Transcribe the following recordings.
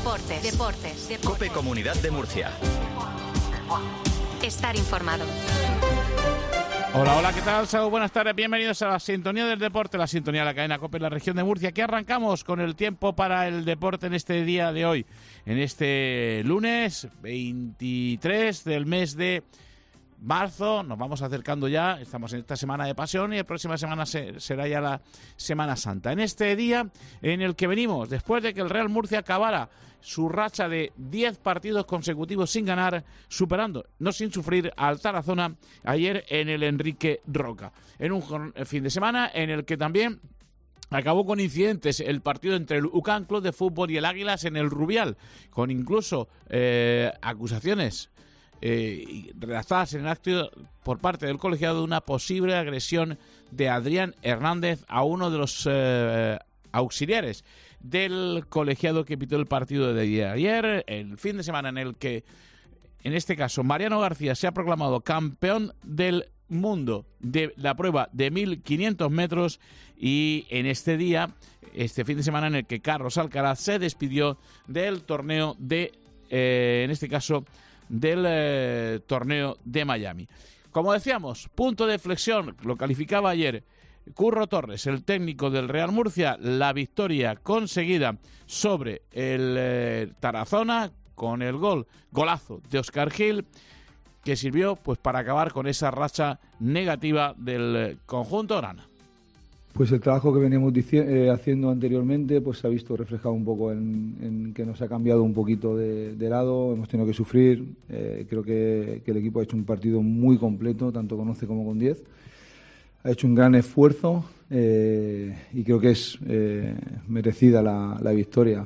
Deportes. COPE Comunidad de Murcia. Estar informado. Hola, ¿qué tal? Buenas tardes, bienvenidos a la sintonía del deporte, la sintonía de la cadena COPE en la región de Murcia, que arrancamos con el tiempo para el deporte en este día de hoy, en este lunes 23 del mes de marzo. Nos vamos acercando ya, estamos en esta semana de pasión y la próxima semana será ya la Semana Santa. En este día en el que venimos, después de que el Real Murcia acabara su racha de 10 partidos consecutivos sin ganar, superando, no sin sufrir, al Tarazona ayer en el Enrique Roca. En un fin de semana en el que también acabó con incidentes el partido entre el UCAM Club de Fútbol y el Águilas en el Rubial, con incluso acusaciones redactadas en el acto por parte del colegiado de una posible agresión de Adrián Hernández a uno de los auxiliares del colegiado que pitó el partido de ayer, el fin de semana en el que, en este caso, Mariano García se ha proclamado campeón del mundo de la prueba de 1500 metros, y en este día, este fin de semana, en el que Carlos Alcaraz se despidió del torneo de, en este caso, del torneo de Miami. Como decíamos, punto de flexión, lo calificaba ayer Curro Torres, el técnico del Real Murcia, la victoria conseguida sobre el Tarazona con el golazo de Óscar Gil, que sirvió pues para acabar con esa racha negativa del conjunto grana. Pues el trabajo que veníamos haciendo anteriormente pues se ha visto reflejado un poco en que nos ha cambiado un poquito de lado, hemos tenido que sufrir. Creo que el equipo ha hecho un partido muy completo, tanto con 11 como con 10. Ha hecho un gran esfuerzo y creo que es merecida la victoria,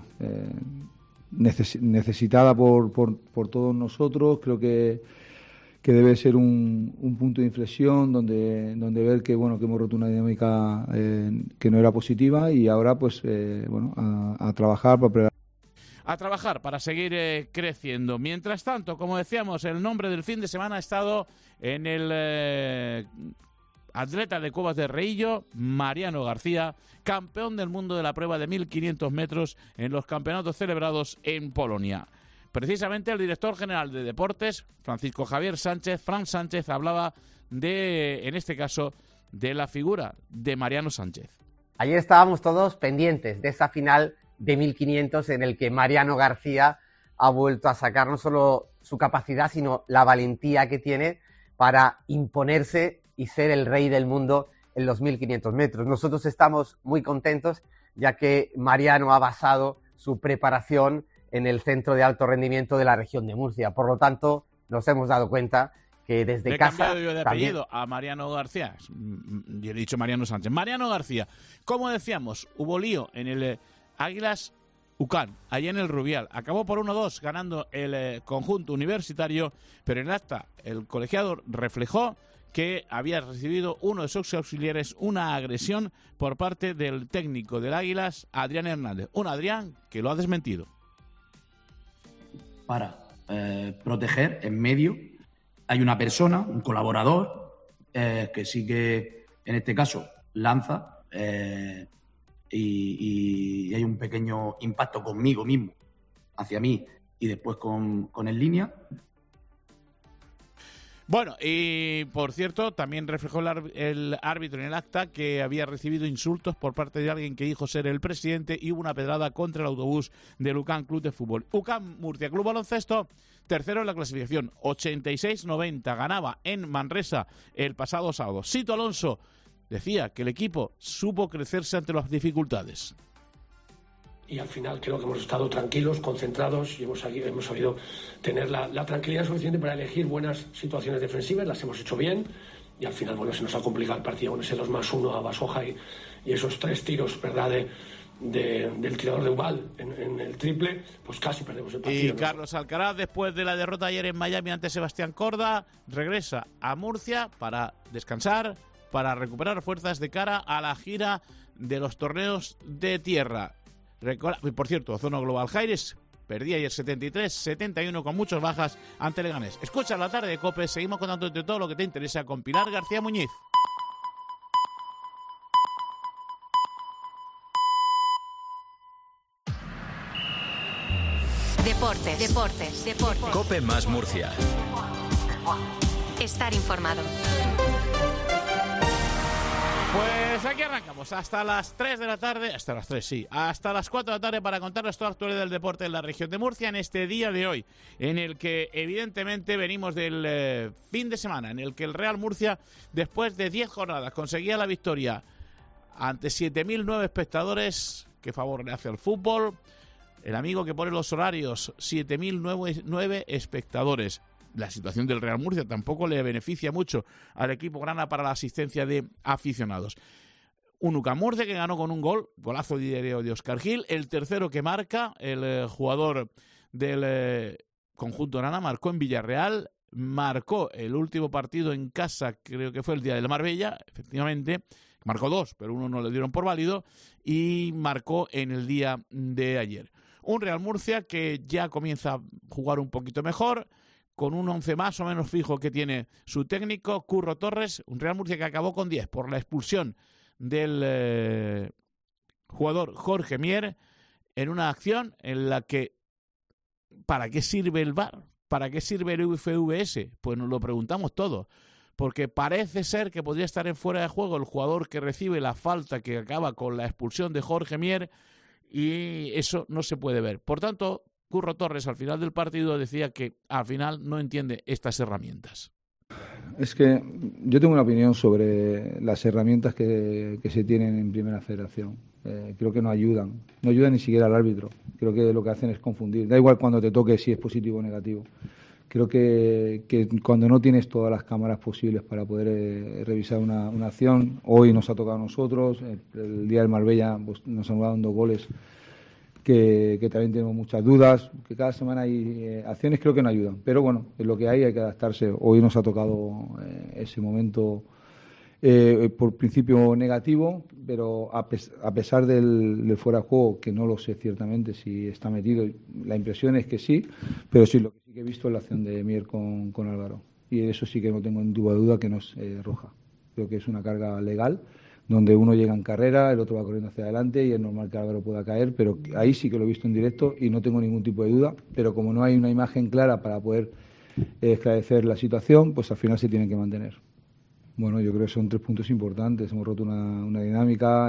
necesitada por todos nosotros. Creo que debe ser un punto de inflexión donde ver que hemos roto una dinámica que no era positiva, y ahora pues a trabajar para preparar. A trabajar para seguir creciendo. Mientras tanto, como decíamos, el nombre del fin de semana ha estado en el atleta de Cuevas de Reillo, Mariano García, campeón del mundo de la prueba de 1500 metros en los campeonatos celebrados en Polonia. Precisamente el director general de Deportes, Francisco Javier Sánchez, Fran Sánchez, hablaba en este caso, de la figura de Mariano Sánchez. Ayer estábamos todos pendientes de esa final de 1500 en el que Mariano García ha vuelto a sacar no solo su capacidad, sino la valentía que tiene para imponerse y ser el rey del mundo en los 1500 metros. Nosotros estamos muy contentos, ya que Mariano ha basado su preparación en el centro de alto rendimiento de la región de Murcia. Por lo tanto, nos hemos dado cuenta que desde Le he casa... cambiado yo de apellido a Mariano García. Yo he dicho Mariano Sánchez. Mariano García. Como decíamos, hubo lío en el Águilas UCAM, allá en el Rubial. Acabó por 1-2 ganando el conjunto universitario, pero en el acta el colegiado reflejó que había recibido uno de sus auxiliares una agresión por parte del técnico del Águilas, Adrián Hernández. Un Adrián que lo ha desmentido. Para proteger en medio hay una persona, un colaborador, que sí que en este caso lanza y hay un pequeño impacto conmigo mismo, hacia mí y después con el línea. Bueno, y por cierto, también reflejó el árbitro en el acta que había recibido insultos por parte de alguien que dijo ser el presidente, y hubo una pedrada contra el autobús del UCAM Club de Fútbol. UCAM Murcia Club Baloncesto, tercero en la clasificación, 86-90, ganaba en Manresa el pasado sábado. Sito Alonso decía que el equipo supo crecerse ante las dificultades. Y al final creo que hemos estado tranquilos, concentrados, y hemos sabido tener la tranquilidad suficiente para elegir buenas situaciones defensivas, las hemos hecho bien, y al final se nos ha complicado el partido con ese 2+1 a Basoja y esos 3 tiros, ¿verdad?, del tirador de Ubal en el triple, pues casi perdemos el partido. Y Carlos Alcaraz, después de la derrota ayer en Miami ante Sebastián Corda, regresa a Murcia para descansar, para recuperar fuerzas de cara a la gira de los torneos de tierra. Por cierto, Ozono Global Jaires perdía ayer 73-71 con muchas bajas ante Leganés. Escucha la tarde de COPE, seguimos contándote todo lo que te interesa con Pilar García Muñiz. Deportes. COPE más Murcia. Estar informado. Pues aquí arrancamos hasta las 3 de la tarde, hasta las 4 de la tarde para contarles toda la actualidad del deporte en la región de Murcia en este día de hoy, en el que evidentemente venimos del fin de semana, en el que el Real Murcia, después de 10 jornadas, conseguía la victoria ante 7.009 espectadores. Qué favor le hace al fútbol. El amigo que pone los horarios, 7.009 espectadores. La situación del Real Murcia tampoco le beneficia mucho al equipo grana para la asistencia de aficionados. Un UCAM Murcia que ganó con un golazo de Óscar Gil, el tercero que marca, el jugador del conjunto grana, marcó en Villarreal, marcó el último partido en casa, creo que fue el día del Marbella, efectivamente, marcó 2, pero uno no le dieron por válido, y marcó en el día de ayer. Un Real Murcia que ya comienza a jugar un poquito mejor, con un 11 más o menos fijo que tiene su técnico, Curro Torres. Un Real Murcia que acabó con 10 por la expulsión del jugador Jorge Mier en una acción en la que ¿para qué sirve el VAR? ¿Para qué sirve el FVS? Pues nos lo preguntamos todos, porque parece ser que podría estar en fuera de juego el jugador que recibe la falta que acaba con la expulsión de Jorge Mier, y eso no se puede ver. Por tanto, Curro Torres al final del partido decía que al final no entiende estas herramientas. Es que yo tengo una opinión sobre las herramientas que se tienen en Primera Federación. Creo que no ayudan ni siquiera al árbitro. Creo que lo que hacen es confundir. Da igual cuando te toque si es positivo o negativo. Creo que cuando no tienes todas las cámaras posibles para poder revisar una acción, hoy nos ha tocado a nosotros, el día del Marbella pues, nos han dado 2 goles que también tenemos muchas dudas, que cada semana hay acciones, creo que no ayudan, pero bueno, es lo que hay que adaptarse. Hoy nos ha tocado ese momento por principio negativo, pero a pesar del fuera de juego, que no lo sé ciertamente si está metido, la impresión es que sí, pero sí, lo que sí que he visto es la acción de Mier con Álvaro, y eso sí que no tengo ningún tipo de duda que no es roja. Creo que es una carga legal, donde uno llega en carrera, el otro va corriendo hacia adelante y es normal que Álvaro pueda caer, pero ahí sí que lo he visto en directo y no tengo ningún tipo de duda, pero como no hay una imagen clara para poder esclarecer la situación, pues al final se tienen que mantener. Bueno, yo creo que son 3 puntos importantes. Hemos roto una dinámica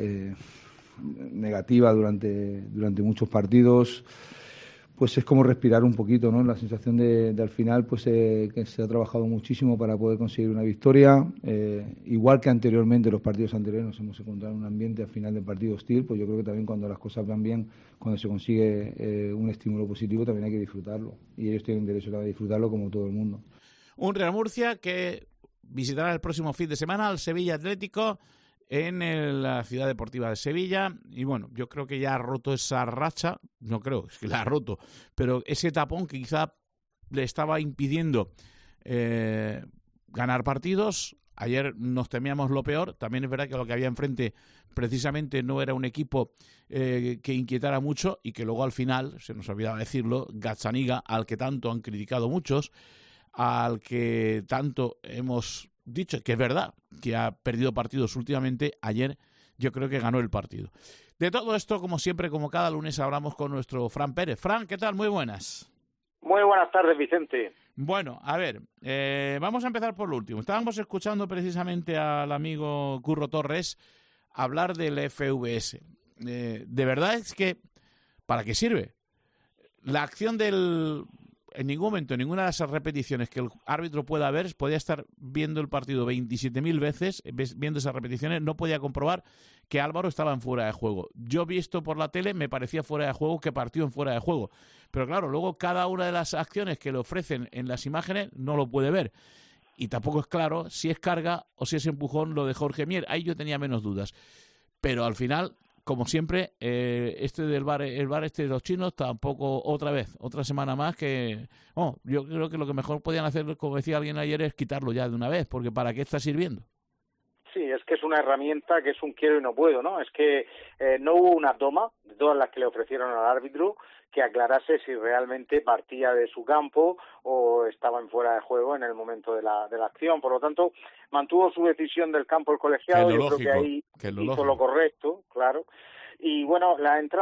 negativa durante muchos partidos. Pues es como respirar un poquito, ¿no? La sensación de al final pues que se ha trabajado muchísimo para poder conseguir una victoria. Igual que anteriormente, los partidos anteriores nos hemos encontrado en un ambiente al final del partido hostil, pues yo creo que también cuando las cosas van bien, cuando se consigue un estímulo positivo, también hay que disfrutarlo. Y ellos tienen derecho a disfrutarlo como todo el mundo. Un Real Murcia que visitará el próximo fin de semana al Sevilla Atlético en la Ciudad Deportiva de Sevilla, y bueno, yo creo que ya ha roto esa racha, no creo, es que la ha roto, pero ese tapón que quizá le estaba impidiendo ganar partidos. Ayer nos temíamos lo peor, también es verdad que lo que había enfrente precisamente no era un equipo que inquietara mucho, y que luego al final, se nos olvidaba decirlo, Gazzaniga, al que tanto han criticado muchos, al que tanto hemos dicho que es verdad que ha perdido partidos últimamente, ayer yo creo que ganó el partido. De todo esto, como siempre, como cada lunes, hablamos con nuestro Fran Pérez. Fran, ¿qué tal? Muy buenas. Muy buenas tardes, Vicente. Bueno, a ver, vamos a empezar por lo último. Estábamos escuchando precisamente al amigo Curro Torres hablar del FVS. De verdad es que, ¿para qué sirve? La acción en ningún momento, en ninguna de esas repeticiones que el árbitro pueda ver, podía estar viendo el partido 27.000 veces, viendo esas repeticiones, no podía comprobar que Álvaro estaba en fuera de juego. Yo visto por la tele, me parecía fuera de juego, que partió en fuera de juego. Pero claro, luego cada una de las acciones que le ofrecen en las imágenes no lo puede ver. Y tampoco es claro si es carga o si es empujón lo de Jorge Mier. Ahí yo tenía menos dudas. Pero al final, como siempre, este del VAR, el VAR este de los chinos, tampoco otra semana más que... yo creo que lo que mejor podían hacer, como decía alguien ayer, es quitarlo ya de una vez, porque ¿para qué está sirviendo? Sí, es que es una herramienta que es un quiero y no puedo, ¿no? Es que no hubo una toma de todas las que le ofrecieron al árbitro que aclarase si realmente partía de su campo o estaba en fuera de juego en el momento de la acción. Por lo tanto, mantuvo su decisión del campo el colegiado. Yo creo que ahí hizo lo correcto, claro. Y bueno, la entrada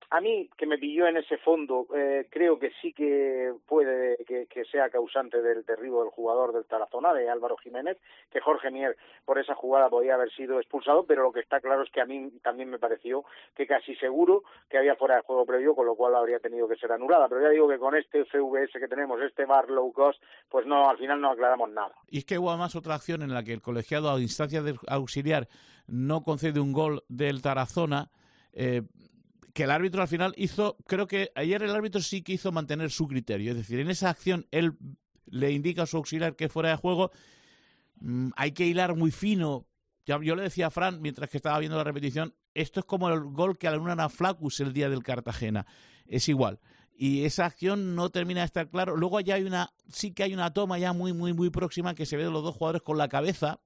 A mí, que me pilló en ese fondo, creo que sí que puede que sea causante del derribo del jugador del Tarazona, de Álvaro Jiménez, que Jorge Mier por esa jugada podía haber sido expulsado, pero lo que está claro es que a mí también me pareció que casi seguro que había fuera de juego previo, con lo cual habría tenido que ser anulada. Pero ya digo que con este FVS que tenemos, este VAR low cost, pues no, al final no aclaramos nada. Y es que hubo además otra acción en la que el colegiado, a instancia del auxiliar, no concede un gol del Tarazona, que el árbitro al final hizo, creo que ayer el árbitro sí que hizo mantener su criterio, es decir, en esa acción él le indica a su auxiliar que fuera de juego. Hay que hilar muy fino. Yo le decía a Fran, mientras que estaba viendo la repetición, esto es como el gol que anulan a Flaccus el día del Cartagena, es igual. Y esa acción no termina de estar claro. Luego ya sí que hay una toma ya muy, muy, muy próxima que se ve de los dos jugadores con la cabeza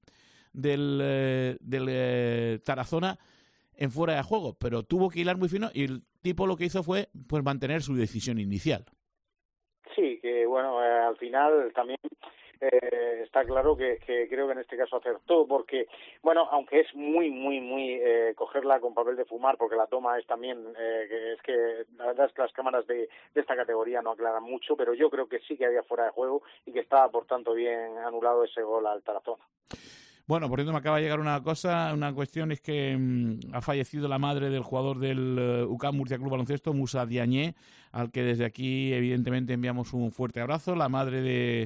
del Tarazona en fuera de juego, pero tuvo que hilar muy fino y el tipo lo que hizo fue pues mantener su decisión inicial. Sí, que bueno, al final también está claro que creo que en este caso acertó, porque, bueno, aunque es muy, muy, muy cogerla con papel de fumar, porque la toma es también, que es que la verdad es que las cámaras de esta categoría no aclaran mucho, pero yo creo que sí que había fuera de juego y que estaba, por tanto, bien anulado ese gol al Tarazona. Bueno, por cierto, me acaba de llegar una cuestión es que ha fallecido la madre del jugador del UCAM Murcia Club Baloncesto, Musa Diagne, al que desde aquí evidentemente enviamos un fuerte abrazo, la madre de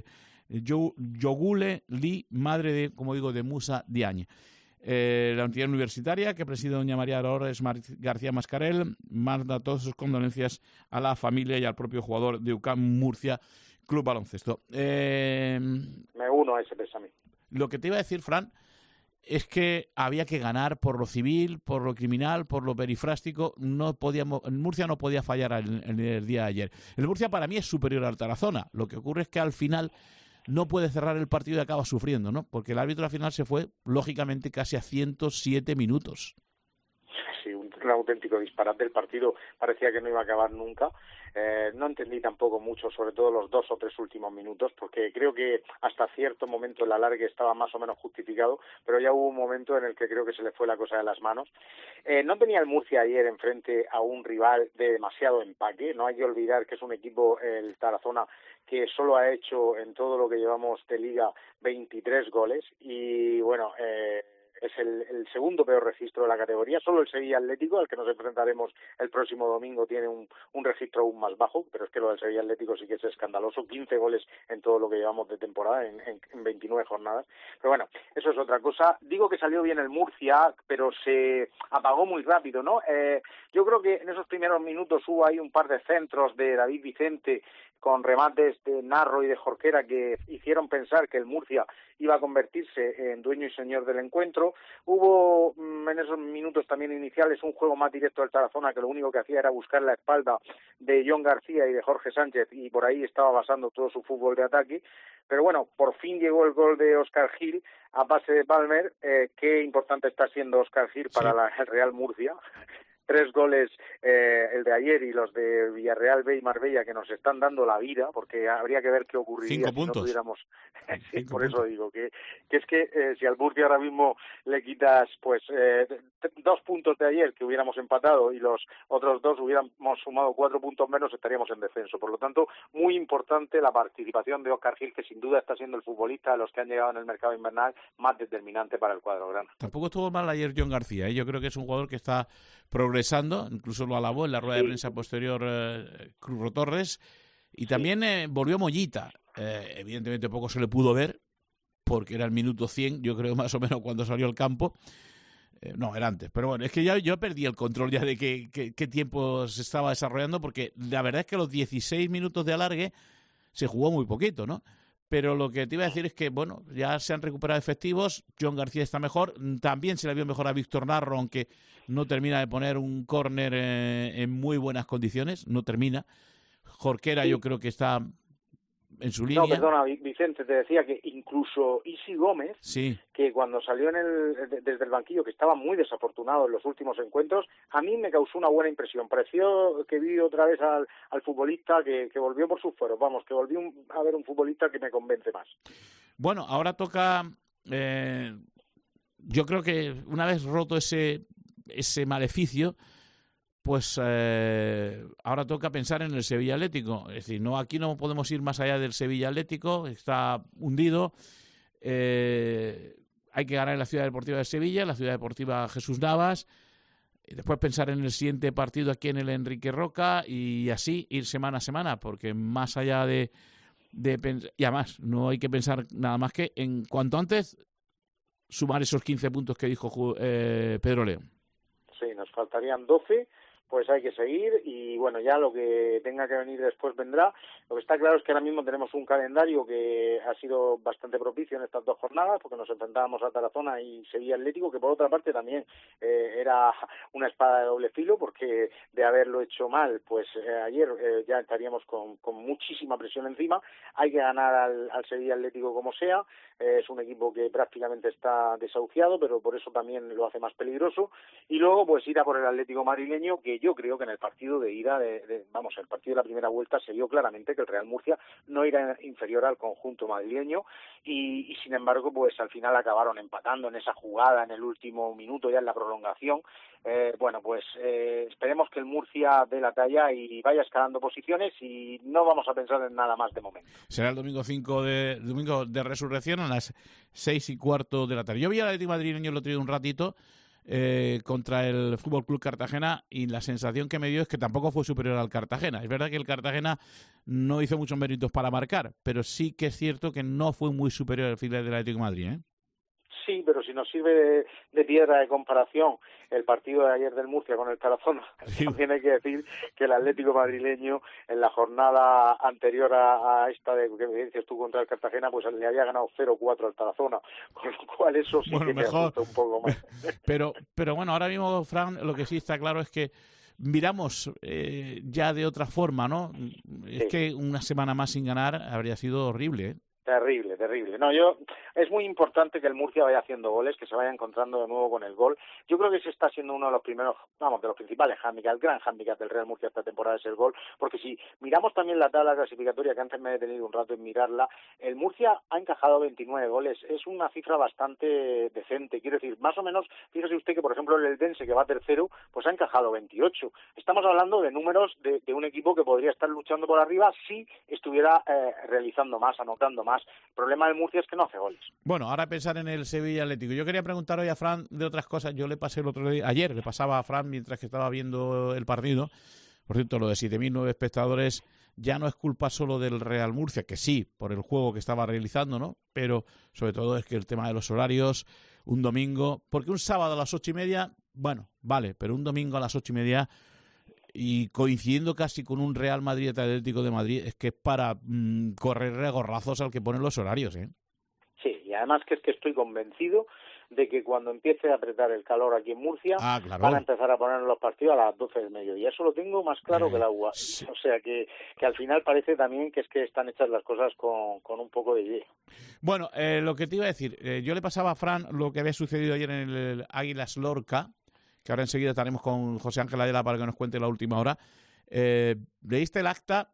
Yogule Lee, madre de, como digo, de Musa Diagne. La entidad universitaria que preside doña María Dolores García Mascarel manda todas sus condolencias a la familia y al propio jugador de UCAM Murcia Club Baloncesto. Me uno a ese pésame. Lo que te iba a decir, Fran, es que había que ganar por lo civil, por lo criminal, por lo perifrástico. El Murcia no podía fallar el día de ayer. El Murcia para mí es superior al Tarazona. Lo que ocurre es que al final no puede cerrar el partido y acaba sufriendo, ¿no? Porque el árbitro al final se fue, lógicamente, casi a 107 minutos. Sí, un auténtico disparate. El partido parecía que no iba a acabar nunca. No entendí tampoco mucho, sobre todo los 2 o 3 últimos minutos, porque creo que hasta cierto momento el alargue estaba más o menos justificado, pero ya hubo un momento en el que creo que se le fue la cosa de las manos. No tenía el Murcia ayer enfrente a un rival de demasiado empaque. No hay que olvidar que es un equipo, el Tarazona, que solo ha hecho en todo lo que llevamos de liga 23 goles y bueno, es el segundo peor registro de la categoría. Solo el Sevilla Atlético, al que nos enfrentaremos el próximo domingo, tiene un registro aún más bajo, pero es que lo del Sevilla Atlético sí que es escandaloso. 15 goles en todo lo que llevamos de temporada, en 29 jornadas. Pero bueno, eso es otra cosa. Digo que salió bien el Murcia, pero se apagó muy rápido, ¿no? Yo creo que en esos primeros minutos hubo ahí un par de centros de David Vicente con remates de Narro y de Jorquera que hicieron pensar que el Murcia iba a convertirse en dueño y señor del encuentro. Hubo en esos minutos también iniciales un juego más directo del Tarazona, que lo único que hacía era buscar la espalda de John García y de Jorge Sánchez, y por ahí estaba basando todo su fútbol de ataque. Pero bueno, por fin llegó el gol de Óscar Gil a base de Palmer. Qué importante está siendo Óscar Gil para el Real Murcia. 3 goles, el de ayer y los de Villarreal B y Marbella, que nos están dando la vida, porque habría que ver qué ocurriría 5 puntos. Si no tuviéramos... Sí, por puntos. eso digo que es que si al Murcia ahora mismo le quitas pues 2 puntos de ayer que hubiéramos empatado y los otros 2 hubiéramos sumado 4 puntos menos, estaríamos en descenso. Por lo tanto, muy importante la participación de Óscar Gil, que sin duda está siendo el futbolista de los que han llegado en el mercado invernal más determinante para el cuadro grana. Tampoco estuvo mal ayer John García, ¿eh? Yo creo que es un jugador que está progresando, incluso lo alabó en la rueda de prensa posterior Cruz Torres, y también volvió Mollita. Evidentemente poco se le pudo ver, porque era el minuto 100, yo creo más o menos cuando salió al campo. No, era antes, pero bueno, es que ya yo perdí el control ya de qué tiempo se estaba desarrollando, porque la verdad es que los 16 minutos de alargue se jugó muy poquito, ¿no? Pero lo que te iba a decir es que, bueno, ya se han recuperado efectivos, John García está mejor, también se le vio mejor a Víctor Narro, aunque no termina de poner un córner en muy buenas condiciones, no termina. Jorquera yo creo que está en su línea. No, perdona, Vicente, te decía que incluso Isi Gómez, que cuando salió desde el banquillo, que estaba muy desafortunado en los últimos encuentros, a mí me causó una buena impresión. Pareció que vi otra vez al futbolista que volvió por sus fueros. Vamos, que volví a ver un futbolista que me convence más. Bueno, ahora toca... yo creo que una vez roto ese maleficio, pues ahora toca pensar en el Sevilla Atlético. Es decir, aquí no podemos ir más allá del Sevilla Atlético, está hundido. Hay que ganar en la Ciudad Deportiva de Sevilla, en la Ciudad Deportiva Jesús Navas, y después pensar en el siguiente partido aquí en el Enrique Roca y así ir semana a semana, porque más allá de pensar, y además no hay que pensar nada más que en cuanto antes sumar esos 15 puntos que dijo Pedro León. Sí, nos faltarían 12, pues hay que seguir y bueno, ya lo que tenga que venir después vendrá. Lo que está claro es que ahora mismo tenemos un calendario que ha sido bastante propicio en estas 2 jornadas, porque nos enfrentábamos a Tarazona y Sevilla Atlético, que por otra parte también era una espada de doble filo, porque de haberlo hecho mal, pues ayer ya estaríamos con muchísima presión encima. Hay que ganar al Sevilla Atlético como sea. Es un equipo que prácticamente está desahuciado, pero por eso también lo hace más peligroso. Y luego pues ir a por el Atlético madrileño, que yo creo que en el partido de ida, el partido de la primera vuelta se vio claramente que el Real Murcia no era inferior al conjunto madrileño y sin embargo pues al final acabaron empatando en esa jugada en el último minuto, ya en la prolongación. Esperemos que el Murcia dé la talla y vaya escalando posiciones y no vamos a pensar en nada más de momento. Será el domingo de Resurrección a las 6:15 de la tarde. Yo vi al Atlético madrileño el otro día un ratito contra el FC Cartagena y la sensación que me dio es que tampoco fue superior al Cartagena. Es verdad que el Cartagena no hizo muchos méritos para marcar, pero sí que es cierto que no fue muy superior al filial del Atlético de Madrid, ¿eh? Sí, pero si nos sirve de piedra de comparación el partido de ayer del Murcia con el Tarazona, sí. También hay que decir que el Atlético madrileño en la jornada anterior a esta de que me dices tú contra el Cartagena, pues le había ganado 0-4 al Tarazona, con lo cual eso sí que mejor, me asusta un poco más. Pero bueno, ahora mismo, Fran, lo que sí está claro es que miramos ya de otra forma, ¿no? Es que una semana más sin ganar habría sido horrible, ¿eh? Terrible. No, es muy importante que el Murcia vaya haciendo goles, que se vaya encontrando de nuevo con el gol. Yo creo que ese está siendo uno de los primeros, de los principales handicaps, el gran handicap del Real Murcia esta temporada es el gol, porque si miramos también la tabla clasificatoria, que antes me he detenido un rato en mirarla, el Murcia ha encajado 29 goles, es una cifra bastante decente, quiero decir, más o menos, fíjese usted que por ejemplo el Eldense, que va tercero, pues ha encajado 28. Estamos hablando de números de un equipo que podría estar luchando por arriba si estuviera realizando más, anotando más. El problema del Murcia es que no hace goles. Bueno, ahora pensar en el Sevilla Atlético. Yo quería preguntar hoy a Fran de otras cosas. Yo le pasé el otro día, ayer le pasaba a Fran mientras que estaba viendo el partido. Por cierto, lo de 7.009 espectadores ya no es culpa solo del Real Murcia, que sí, por el juego que estaba realizando, ¿no? Pero sobre todo es que el tema de los horarios, un domingo, porque un sábado a las 8:30, bueno, vale, pero un domingo a las 8:30 y coincidiendo casi con un Real Madrid Atlético de Madrid, es que es para correr gorrazos al que pone los horarios, ¿eh? Sí, y además que es que estoy convencido de que cuando empiece a apretar el calor aquí en Murcia, claro, van a empezar a poner los partidos a las 12 del mediodía. Eso lo tengo más claro que el agua. Sí. O sea que al final parece también que es que están hechas las cosas con un poco de idea. Bueno, lo que te iba a decir, yo le pasaba a Fran lo que había sucedido ayer en el Águilas Lorca, que ahora enseguida estaremos con José Ángel Ayala para que nos cuente la última hora. ¿Leíste el acta?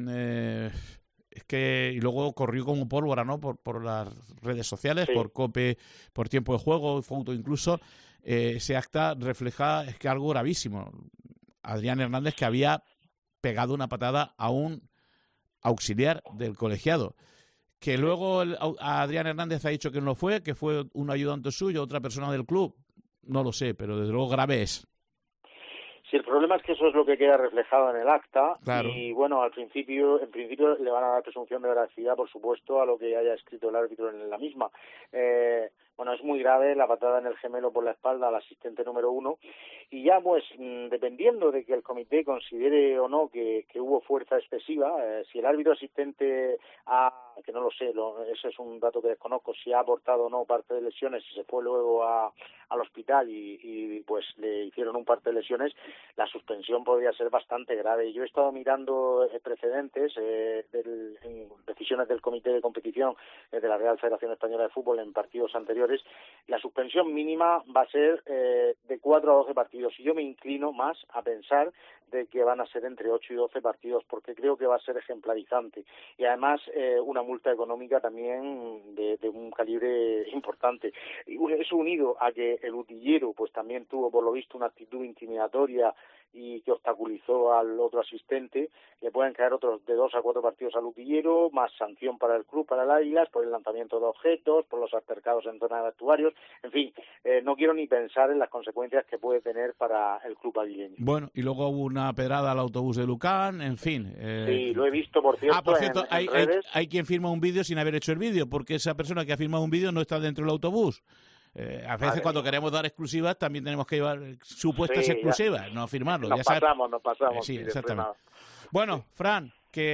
Es que y luego corrió como pólvora, ¿no? Por las redes sociales, sí. Por COPE, por Tiempo de Juego, foto incluso. Ese acta refleja es que algo gravísimo. Adrián Hernández, que había pegado una patada a un auxiliar del colegiado. Que luego Adrián Hernández ha dicho que no fue, que fue un ayudante suyo, otra persona del club. No lo sé, pero desde luego grave es. Sí, el problema es que eso es lo que queda reflejado en el acta. Claro. Y bueno, en principio le van a dar presunción de veracidad, por supuesto, a lo que haya escrito el árbitro en la misma. Bueno, es muy grave la patada en el gemelo por la espalda al asistente número 1 y ya pues dependiendo de que el comité considere o no que hubo fuerza excesiva, si el árbitro asistente que no lo sé, ese es un dato que desconozco, si ha aportado o no parte de lesiones, si se fue luego al hospital y pues le hicieron un parte de lesiones, la suspensión podría ser bastante grave. Yo he estado mirando precedentes en decisiones del comité de competición de la Real Federación Española de Fútbol en partidos anteriores. La suspensión mínima va a ser de 4 a 12 partidos y yo me inclino más a pensar de que van a ser entre 8 y 12 partidos porque creo que va a ser ejemplarizante y además una multa económica también de un calibre importante. Eso unido a que el utillero pues también tuvo por lo visto una actitud intimidatoria y que obstaculizó al otro asistente, le pueden caer otros de 2 a 4 partidos al utillero, más sanción para el club, para el Águilas, por el lanzamiento de objetos, por los altercados en zona de vestuarios, en fin, no quiero ni pensar en las consecuencias que puede tener para el club aguileño. Bueno, y luego hubo una pedrada al autobús de Lucán, en fin. Sí, lo he visto, por cierto, por cierto, en redes. Hay quien firma un vídeo sin haber hecho el vídeo, porque esa persona que ha firmado un vídeo no está dentro del autobús. A veces cuando queremos dar exclusivas también tenemos que llevar supuestas exclusivas, no firmarlo. Nos pasamos. Sí, exactamente. Bueno, Fran,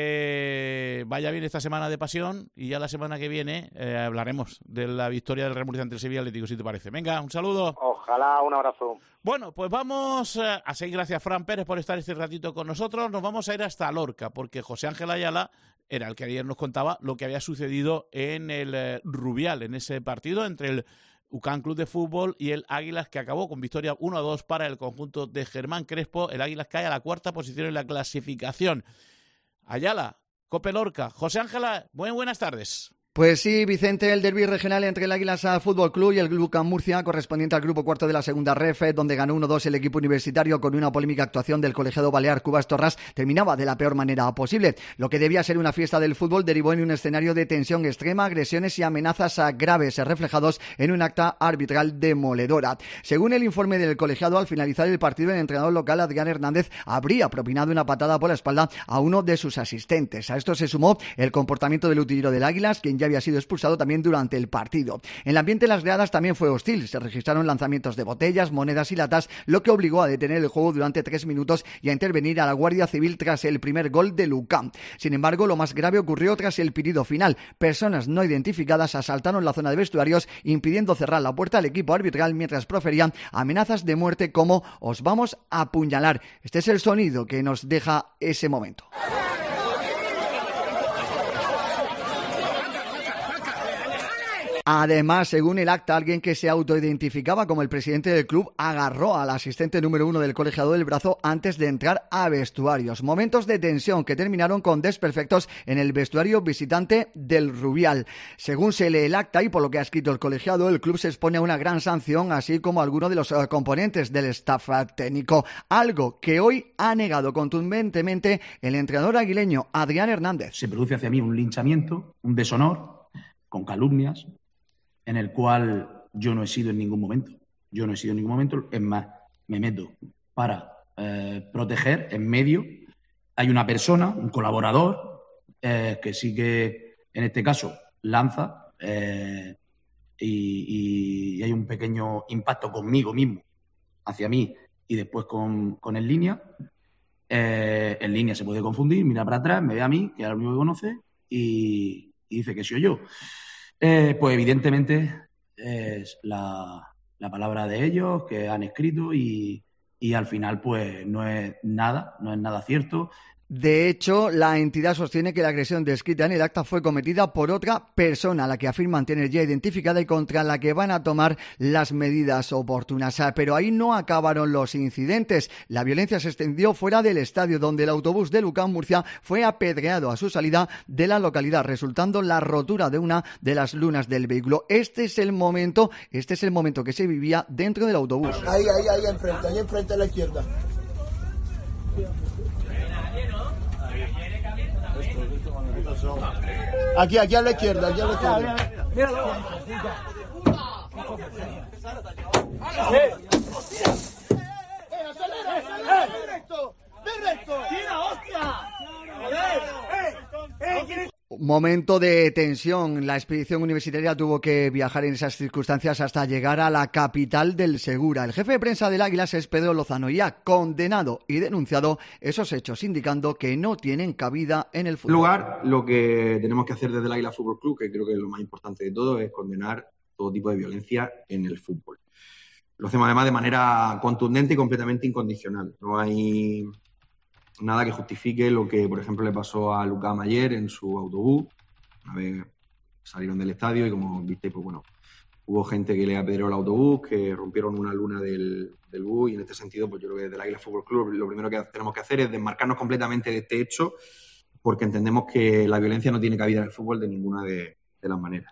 que vaya bien esta semana de pasión y ya la semana que viene hablaremos de la victoria del Real Murcia ante el Sevilla Atlético, si te parece. Venga, un saludo. Ojalá, un abrazo. Bueno, pues vamos a seguir. Gracias, Fran Pérez, por estar este ratito con nosotros. Nos vamos a ir hasta Lorca, porque José Ángel Ayala era el que ayer nos contaba lo que había sucedido en el Rubial, en ese partido entre el UCAM Club de Fútbol y el Águilas, que acabó con victoria 1-2 para el conjunto de Germán Crespo. El Águilas cae a la 4ª posición en la clasificación. Ayala, Cope Lorca. José Ángela, muy buenas tardes. Pues sí, Vicente, el derbi regional entre el Águilas Fútbol Club y el UCAM Murcia, correspondiente al grupo cuarto de la segunda ref, donde ganó 1-2 el equipo universitario con una polémica actuación del colegiado balear Cubas Torras, terminaba de la peor manera posible. Lo que debía ser una fiesta del fútbol derivó en un escenario de tensión extrema, agresiones y amenazas graves reflejados en un acta arbitral demoledora. Según el informe del colegiado, al finalizar el partido, el entrenador local Adrián Hernández habría propinado una patada por la espalda a uno de sus asistentes. A esto se sumó el comportamiento del utillero del Águilas, quien ya había sido expulsado también durante el partido. El ambiente en las gradas también fue hostil. Se registraron lanzamientos de botellas, monedas y latas, lo que obligó a detener el juego durante 3 minutos y a intervenir a la Guardia Civil tras el primer gol del UCAM. Sin embargo, lo más grave ocurrió tras el pitido final. Personas no identificadas asaltaron la zona de vestuarios, impidiendo cerrar la puerta al equipo arbitral mientras proferían amenazas de muerte como "os vamos a apuñalar". Este es el sonido que nos deja ese momento. Además, según el acta, alguien que se autoidentificaba como el presidente del club agarró al asistente número 1 del colegiado del brazo antes de entrar a vestuarios. Momentos de tensión que terminaron con desperfectos en el vestuario visitante del Rubial. Según se lee el acta y por lo que ha escrito el colegiado, el club se expone a una gran sanción, así como algunos de los componentes del staff técnico. Algo que hoy ha negado contundentemente el entrenador aguileño Adrián Hernández. Se produce hacia mí un linchamiento, un deshonor, con calumnias, en el cual yo no he sido en ningún momento. Es más, me meto para proteger en medio. Hay una persona, un colaborador, que sí que, en este caso, lanza y hay un pequeño impacto conmigo mismo, hacia mí, y después con el línea. En línea se puede confundir, mira para atrás, me ve a mí, que es lo único que conoce, y dice que soy yo. Pues evidentemente es la palabra de ellos que han escrito y al final pues no es nada cierto. De hecho, la entidad sostiene que la agresión descrita en el acta fue cometida por otra persona, la que afirman tener ya identificada y contra la que van a tomar las medidas oportunas. Pero ahí no acabaron los incidentes. La violencia se extendió fuera del estadio, donde el autobús del UCAM Murcia fue apedreado a su salida de la localidad, resultando la rotura de una de las lunas del vehículo. Este es el momento que se vivía dentro del autobús. Ahí enfrente a la izquierda. Aquí a la izquierda, Míralo. Momento de tensión. La expedición universitaria tuvo que viajar en esas circunstancias hasta llegar a la capital del Segura. El jefe de prensa del Águilas es Pedro Lozano y ha condenado y denunciado esos hechos, indicando que no tienen cabida en el fútbol. En lugar, lo que tenemos que hacer desde el Águila Fútbol Club, que creo que es lo más importante de todo, es condenar todo tipo de violencia en el fútbol. Lo hacemos además de manera contundente y completamente incondicional. No hay nada que justifique lo que, por ejemplo, le pasó a Lucam ayer en su autobús. Una vez salieron del estadio y, como viste, pues bueno, hubo gente que le apedreó el autobús, que rompieron una luna del bus, y en este sentido, pues yo creo que desde el Águila Fútbol Club lo primero que tenemos que hacer es desmarcarnos completamente de este hecho, porque entendemos que la violencia no tiene cabida en el fútbol de ninguna de las maneras.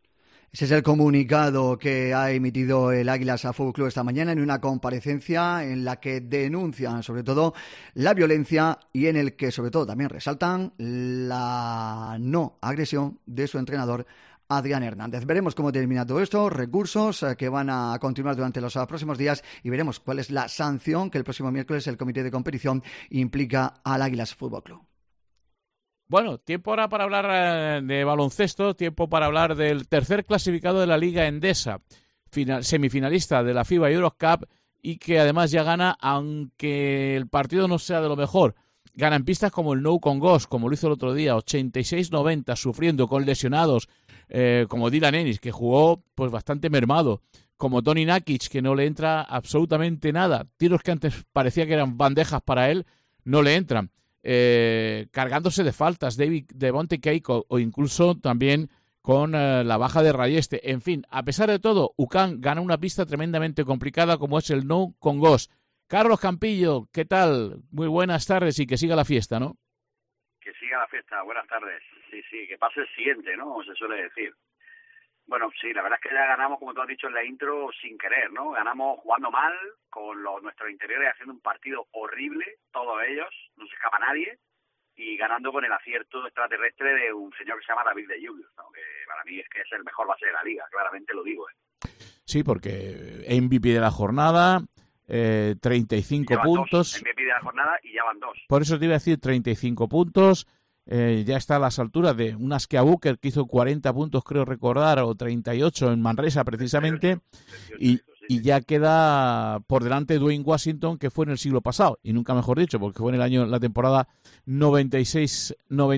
Ese es el comunicado que ha emitido el Águilas Fútbol Club esta mañana en una comparecencia en la que denuncian sobre todo la violencia y en el que sobre todo también resaltan la no agresión de su entrenador Adrián Hernández. Veremos cómo termina todo esto, recursos que van a continuar durante los próximos días y veremos cuál es la sanción que el próximo miércoles el comité de competición implica al Águilas Fútbol Club. Bueno, tiempo ahora para hablar de baloncesto, tiempo para hablar del tercer clasificado de la Liga Endesa, semifinalista de la FIBA Eurocup y que además ya gana, aunque el partido no sea de lo mejor. Gana en pistas como el Nou Congost, como lo hizo el otro día, 86-90, sufriendo con lesionados, como Dylan Ennis, que jugó pues bastante mermado, como Toni Nakic, que no le entra absolutamente nada. Tiros que antes parecía que eran bandejas para él, no le entran. Cargándose de faltas, Devonte Keiko, o incluso también con la baja de Rayeste. En fin, a pesar de todo, UCAM gana una pista tremendamente complicada como es el Nou Congost. Carlos Campillo, ¿qué tal? Muy buenas tardes y que siga la fiesta, ¿no? Que siga la fiesta, buenas tardes. Sí, que pase el siguiente, ¿no? Se suele decir. Bueno, sí, la verdad es que ya ganamos, como tú has dicho en la intro, sin querer, ¿no? Ganamos jugando mal, con nuestros interiores haciendo un partido horrible, todos ellos, no se escapa nadie, y ganando con el acierto extraterrestre de un señor que se llama David de Julius, ¿no? Que para mí es que es el mejor base de la liga, claramente lo digo, ¿eh? Sí, porque MVP de la jornada, 35 puntos. MVP de la jornada y ya van 2. Por eso te iba a decir 35 puntos. Ya está a las alturas de un Askia Booker que hizo 40 puntos, creo recordar, o 38 en Manresa precisamente, y ya queda por delante Dwayne Washington, que fue en el siglo pasado, y nunca mejor dicho, porque fue en la temporada 96-97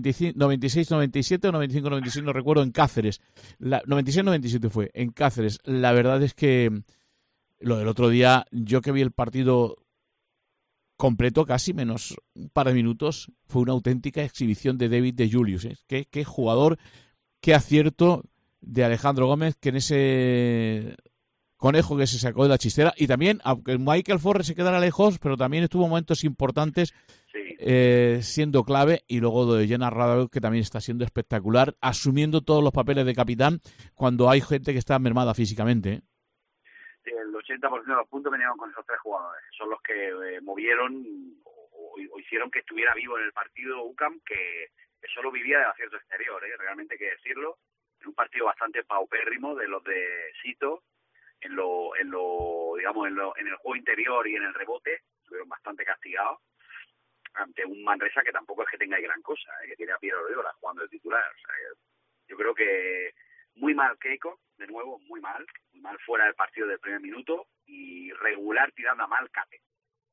o 95-96, no recuerdo, en Cáceres. 96-97 fue, en Cáceres. La verdad es que lo del otro día, yo que vi el partido completo, casi menos un par de minutos, fue una auténtica exhibición de David de Julius, ¿eh? Qué jugador, qué acierto de Alejandro Gómez, que en ese conejo que se sacó de la chistera, y también, aunque Michael Forre se quedara lejos, pero también estuvo momentos importantes, siendo clave, y luego de Jenna Radau, que también está siendo espectacular, asumiendo todos los papeles de capitán cuando hay gente que está mermada físicamente, ¿eh? El 80% de los puntos venían con esos 3 jugadores. Son los que movieron o hicieron que estuviera vivo en el partido UCAM, que solo vivía del acierto exterior, realmente hay que decirlo. En un partido bastante paupérrimo de los de Sito, en el juego interior y en el rebote, estuvieron bastante castigados ante un Manresa que tampoco es que tenga gran cosa, que tiene a Piero Oriola jugando de titular. O sea, yo creo que muy mal Keiko, de nuevo, muy mal fuera del partido del primer minuto, y regular tirando a mal Cape.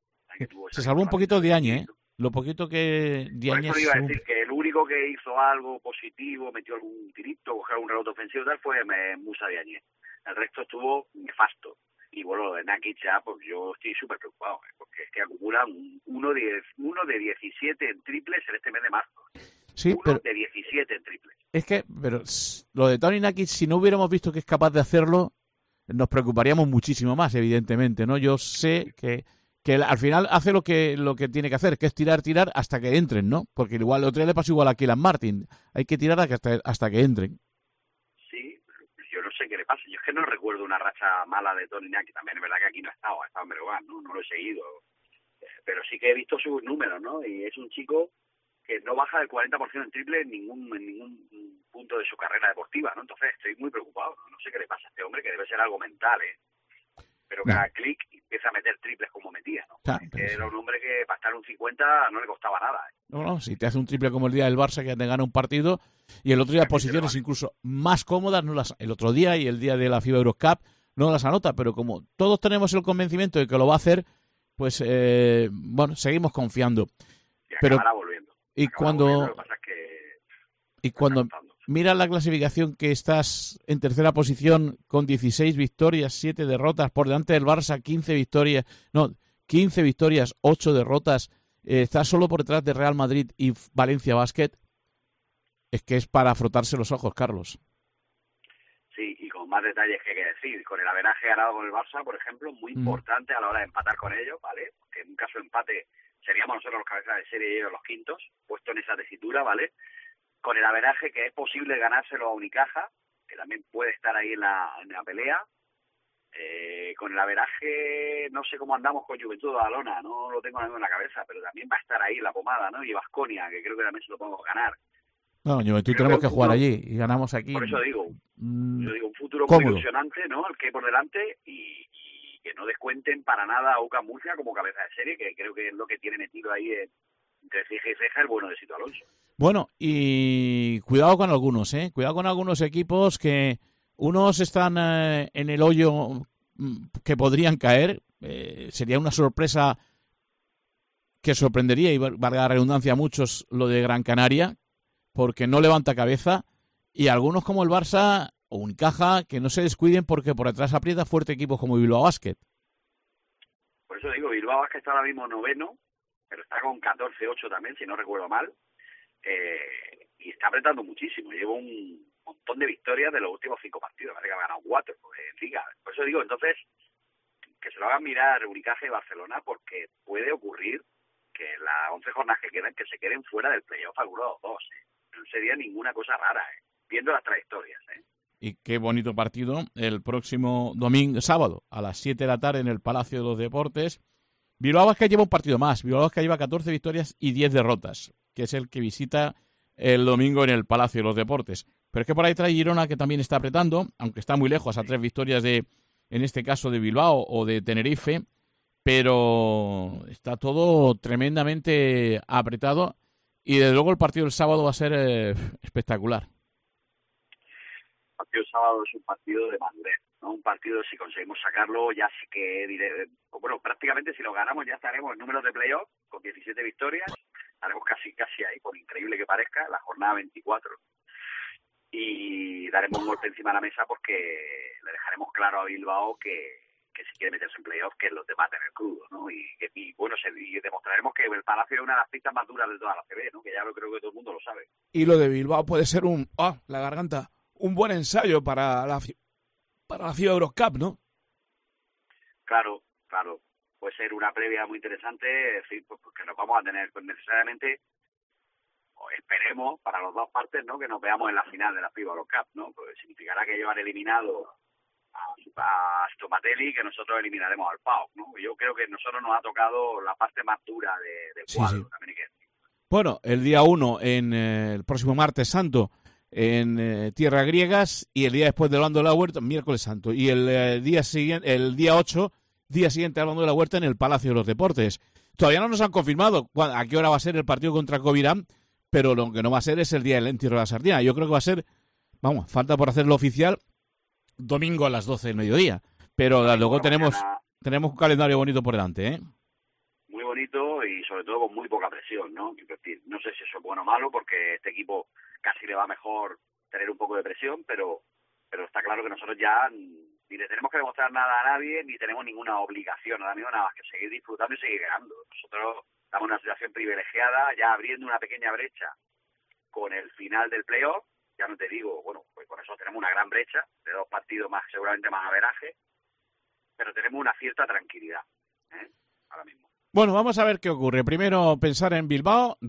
Se salvó un poquito Diagne, ¿eh? Lo poquito que Diagne... Por eso iba a decir que el único que hizo algo positivo, metió algún tirito, cogió un rebote ofensivo y tal, fue Musa Diagne. El resto estuvo nefasto. Y bueno, lo de Nakic ya, pues yo estoy súper preocupado, porque es que acumulan uno de 17 en triples en este mes de marzo. Sí, pero de 17 en triples. Es que, pero lo de Toni Nakic, si no hubiéramos visto que es capaz de hacerlo, nos preocuparíamos muchísimo más, evidentemente, ¿no? Yo sé que al final hace lo que tiene que hacer, que es tirar hasta que entren, ¿no? Porque igual el otro día le pasó igual a Kylian Martin. Hay que tirar hasta que entren. Sí, yo no sé qué le pasa. Yo es que no recuerdo una racha mala de Toni Nakic. También es verdad que aquí no ha estado en Breogán, ¿no? No lo he seguido. Pero sí que he visto sus números, ¿no? Y es un chico que no baja del 40% en triple en ningún punto de su carrera deportiva, ¿no? Entonces estoy muy preocupado, ¿no? No sé qué le pasa a este hombre, que debe ser algo mental, ¿eh? Pero cada clic empieza a meter triples como metía, ¿no? Claro, que era un hombre que para estar un 50 no le costaba nada, ¿eh? No, si te hace un triple como el día del Barça, que te gana un partido, y el otro día posiciones incluso más cómodas, el otro día y el día de la FIBA Eurocup no las anota, pero como todos tenemos el convencimiento de que lo va a hacer, pues seguimos confiando. Y acabará volviendo. Y cuando miras la clasificación, que estás en tercera posición con 16 victorias, 7 derrotas, por delante del Barça 15 victorias, 8 derrotas, estás solo por detrás de Real Madrid y Valencia Basket. Es que es para frotarse los ojos, Carlos. Sí, y con más detalles que hay que decir. Con el averaje ganado con el Barça, por ejemplo, muy importante a la hora de empatar con ellos, ¿vale? Porque en un caso de empate seríamos nosotros los cabezas de serie y ellos los quintos, puesto en esa tesitura, ¿vale? Con el averaje que es posible ganárselo a Unicaja, que también puede estar ahí en la pelea. Con el averaje, no sé cómo andamos con Juventud de Badalona, no lo tengo en la cabeza, pero también va a estar ahí la pomada, ¿no? Y Baskonia, que creo que también se lo podemos ganar. No, Juventud tenemos que jugar allí y ganamos aquí. Por eso digo, un futuro cómodo. muy ilusionante, ¿no? El que hay por delante y que no descuenten para nada a UCAM Murcia como cabeza de serie, que creo que es lo que tiene metido ahí entre ceja y ceja el bueno de Sito Alonso. Bueno, y cuidado con algunos, ¿eh? Cuidado con algunos equipos que unos están en el hoyo que podrían caer. Sería una sorpresa que sorprendería, y valga la redundancia, a muchos, lo de Gran Canaria, porque no levanta cabeza. Y algunos como el Barça o Unicaja, que no se descuiden porque por detrás aprieta fuerte equipos como Bilbao Basket. Por eso digo, Bilbao Basket está ahora mismo 9º, pero está con 14-8 también, si no recuerdo mal. Y está apretando muchísimo. Lleva un montón de victorias de los últimos 5 partidos. Parece que ha ganado 4 en Liga. Por eso digo, entonces, que se lo hagan mirar Unicaja y Barcelona, porque puede ocurrir que las 11 jornadas que quedan, que se queden fuera del playoff algunos de los dos. No sería ninguna cosa rara, viendo las trayectorias. Y qué bonito partido el próximo sábado, a las 7 de la tarde en el Palacio de los Deportes. Bilbao Basket lleva un partido más. Bilbao Basket lleva 14 victorias y 10 derrotas, que es el que visita el domingo en el Palacio de los Deportes. Pero es que por ahí trae Girona, que también está apretando, aunque está muy lejos, a 3 victorias en este caso de Bilbao o de Tenerife, pero está todo tremendamente apretado y desde luego el partido del sábado va a ser espectacular. El partido del sábado es un partido de madurez, ¿no? Un partido, si conseguimos sacarlo, ya sí que bueno, prácticamente si lo ganamos ya estaremos en números de playoff con 17 victorias, estaremos casi ahí, por increíble que parezca, la jornada 24. Y daremos un golpe encima de la mesa porque le dejaremos claro a Bilbao que si quiere meterse en playoff, que los demás tener crudo, ¿no? Y demostraremos que el Palacio es una de las pistas más duras de toda la CB, ¿no? Que ya creo que todo el mundo lo sabe. Y lo de Bilbao puede ser la garganta, un buen ensayo para la FIBA Eurocup, ¿no? Claro. Puede ser una previa muy interesante, es decir, porque nos vamos a tener necesariamente, o esperemos para las dos partes, ¿no? Que nos veamos en la final de la FIBA Eurocup, ¿no? Pues significará que llevan eliminado a Stomatelli, que nosotros eliminaremos al PAOK, ¿no? Yo creo que nosotros nos ha tocado la parte más dura del cuadro, sí. También hay que decir. Bueno, el día 1 en el próximo martes santo en tierras griegas, y el día después del Bando de la Huerta, miércoles santo, y el día siguiente, el día 8, día siguiente al Bando de la Huerta en el Palacio de los Deportes. Todavía no nos han confirmado a qué hora va a ser el partido contra Covirán, pero lo que no va a ser es el día del Entierro de la Sardina. Yo creo que va a ser, falta por hacerlo oficial, domingo a las 12 del mediodía. Pero luego tenemos un calendario bonito por delante, ¿eh? Muy bonito y sobre todo con muy poca presión, ¿no? Es decir, no sé si eso es bueno o malo, porque este equipo casi le va mejor tener un poco de presión, pero está claro que nosotros ya ni le tenemos que demostrar nada a nadie, ni tenemos ninguna obligación, ahora mismo nada más que seguir disfrutando y seguir ganando. Nosotros estamos en una situación privilegiada, ya abriendo una pequeña brecha con el final del playoff. Ya no te digo, pues con eso tenemos una gran brecha, de 2 partidos más, seguramente más averaje, pero tenemos una cierta tranquilidad, ahora mismo. Bueno, vamos a ver qué ocurre. Primero pensar en Bilbao,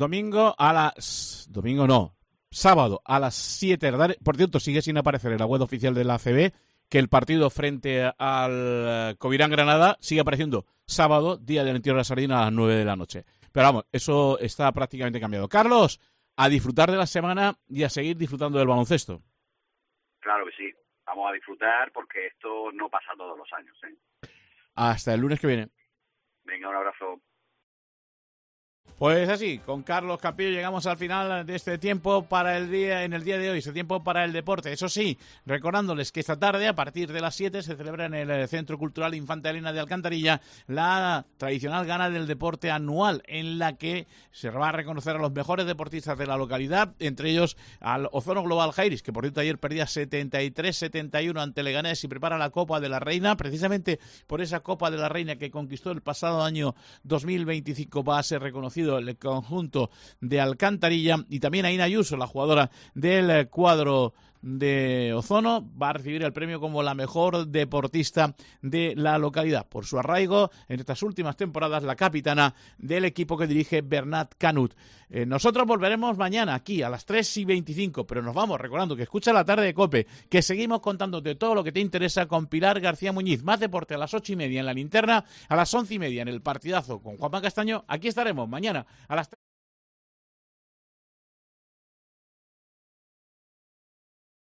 sábado a las 7 de la tarde. Por cierto, sigue sin aparecer en la web oficial de la ACB que el partido frente al Covirán Granada sigue apareciendo sábado, día del Entierro de la Sardina, a las 9 de la noche. Pero vamos, eso está prácticamente cambiado. Carlos, a disfrutar de la semana y a seguir disfrutando del baloncesto. Claro que sí, vamos a disfrutar porque esto no pasa todos los años, Hasta el lunes que viene. Venga, un abrazo. Pues así, con Carlos Campillo llegamos al final de este tiempo en el día de hoy, este tiempo para el deporte. Eso sí, recordándoles que esta tarde, a partir de las 7, se celebra en el Centro Cultural Infanta Elena de Alcantarilla la tradicional Gala del Deporte anual, en la que se va a reconocer a los mejores deportistas de la localidad, entre ellos al Ozono Global Jairis, que por cierto ayer perdía 73-71 ante Leganés y prepara la Copa de la Reina. Precisamente por esa Copa de la Reina que conquistó el pasado año 2025 va a ser reconocido el conjunto de Alcantarilla, y también a Ina Ayuso, la jugadora del cuadro de Ozono va a recibir el premio como la mejor deportista de la localidad por su arraigo en estas últimas temporadas, la capitana del equipo que dirige Bernat Canut. Nosotros volveremos mañana aquí a las 3:25, pero nos vamos recordando que escucha la tarde de COPE, que seguimos contándote todo lo que te interesa con Pilar García Muñiz. Más deporte a las 8:30 en La Linterna, a las 11:30 en el partidazo con Juanma Castaño. Aquí estaremos mañana a las 3.